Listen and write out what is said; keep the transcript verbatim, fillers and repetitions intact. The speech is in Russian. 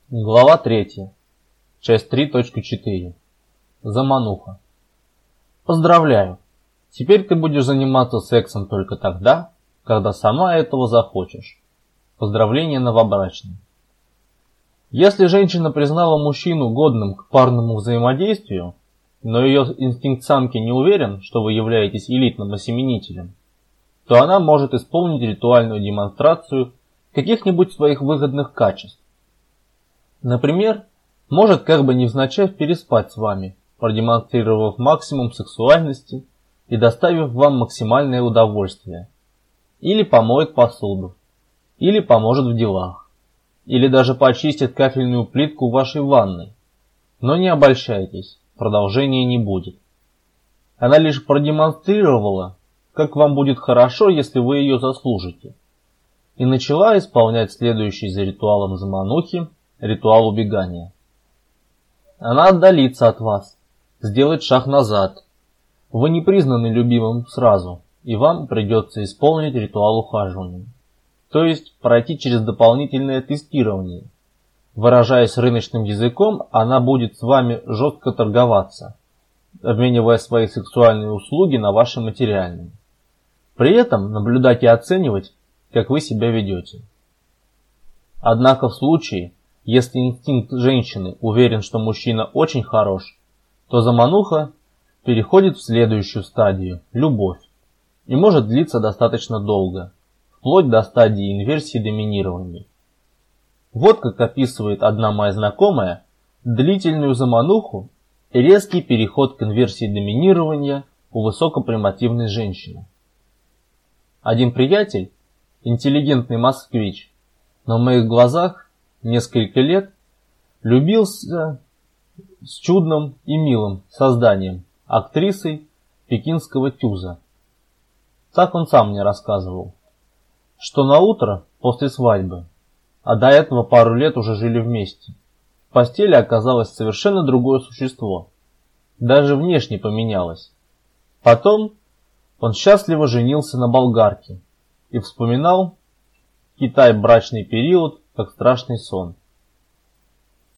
Глава третья. Часть три точка четыре. Замануха. Поздравляю. Теперь ты будешь заниматься сексом только тогда, когда сама этого захочешь. Поздравление новобрачным. Если женщина признала мужчину годным к парному взаимодействию, но ее инстинкт самки не уверен, что вы являетесь элитным осеменителем, то она может исполнить ритуальную демонстрацию каких-нибудь своих выгодных качеств. Например, может как бы невзначай переспать с вами, продемонстрировав максимум сексуальности и доставив вам максимальное удовольствие. Или помоет посуду, или поможет в делах, или даже почистит кафельную плитку в вашей ванной. Но не обольщайтесь, продолжения не будет. Она лишь продемонстрировала, как вам будет хорошо, если вы ее заслужите, и начала исполнять следующий за ритуалом заманухи ритуал убегания. Она отдалится от вас, сделает шаг назад. Вы не признаны любимым сразу, и вам придется исполнить ритуал ухаживания, то есть пройти через дополнительное тестирование. Выражаясь рыночным языком, она будет с вами жестко торговаться, обменивая свои сексуальные услуги на ваши материальные. При этом наблюдать и оценивать, как вы себя ведете. Однако в случае, если инстинкт женщины уверен, что мужчина очень хорош, то замануха переходит в следующую стадию – любовь, и может длиться достаточно долго, вплоть до стадии инверсии доминирования. Вот как описывает одна моя знакомая длительную замануху и резкий переход к инверсии доминирования у высокопримативной женщины. Один приятель, интеллигентный москвич, но в моих глазах несколько лет любился с чудным и милым созданием, актрисой пекинского тюза. Так он сам мне рассказывал, что на утро после свадьбы, а до этого пару лет уже жили вместе, в постели оказалось совершенно другое существо, даже внешне поменялось. Потом он счастливо женился на болгарке и вспоминал Китай брачный период как страшный сон.